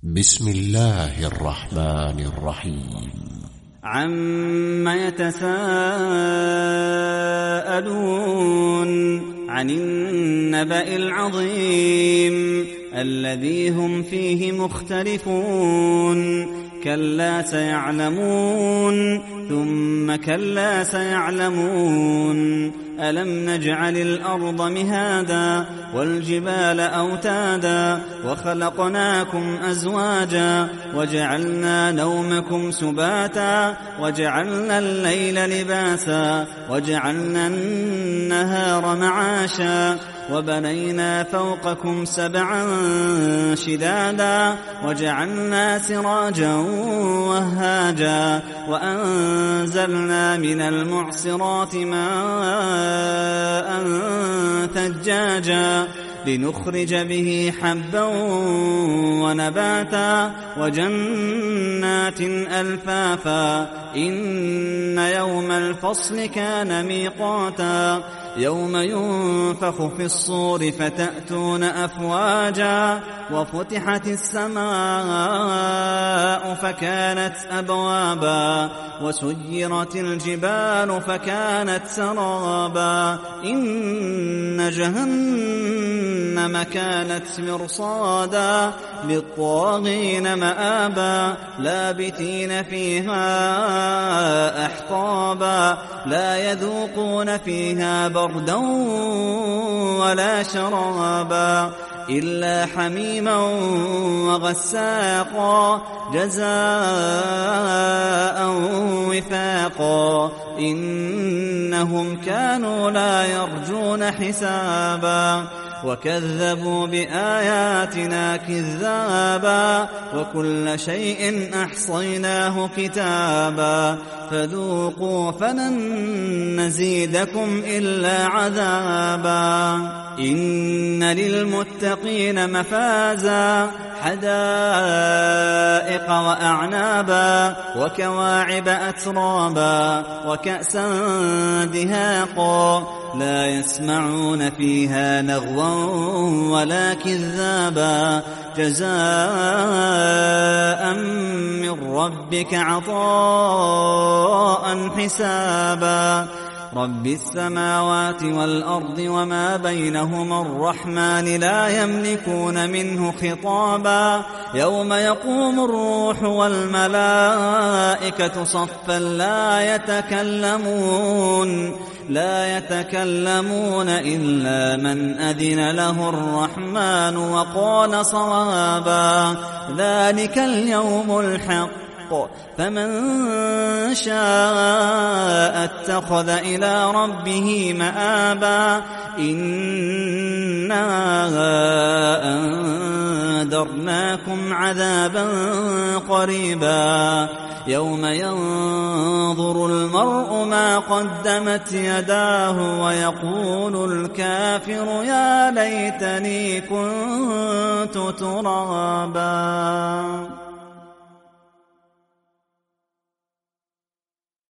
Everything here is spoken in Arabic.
بسم الله الرحمن الرحيم. عم يتساءلون عن النبأ العظيم الذي هم فيه مختلفون كلا سيعلمون ثم كلا سيعلمون ألم نجعل الأرض مهادا والجبال أوتادا وخلقناكم أزواجا وجعلنا نومكم سباتا وجعلنا الليل لباسا وجعلنا النهار معاشا وبنينا فوقكم سبعا شدادا وجعلنا سراجا وهاجا وأنزلنا من المعصرات ماء ثجاجا لنخرج به حبا ونباتا وجنات ألفافا إن يوم الفصل كان ميقاتا يوم ينفخ في الصور فتأتون أفواجا وفتحت السماء فكانت أبوابا وسيرت الجبال فكانت سرابا إن جهنم كانت مرصادا للطاغين مآبا لابثين فيها أحقابا لا يذوقون فيها بردا ولا شرابا إلا حميما وغساقا جزاء وفاقا إنهم كانوا لا يرجون حسابا وكذبوا بآياتنا كذابا وكل شيء أحصيناه كتابا فذوقوا فلن نزيدكم إلا عذابا إن للمتقين مفازا حدائق وأعنابا وكواعب أترابا وكأسا دهاقا لا يسمعون فيها لغوا ولا كذابا جزاء من ربك عطاء حسابا رب السماوات والأرض وما بينهما الرحمن لا يملكون منه خطابا يوم يقوم الروح والملائكة صفا لا يتكلمون إلا من أذن له الرحمن وقال صوابا ذلك اليوم الحق فمن شاء اتخذ إلى ربه مآبا إنا أنذرناكم عذابا قريبا يوم ينظر المرء ما قدمت يداه ويقول الكافر يا ليتني كنت ترابا.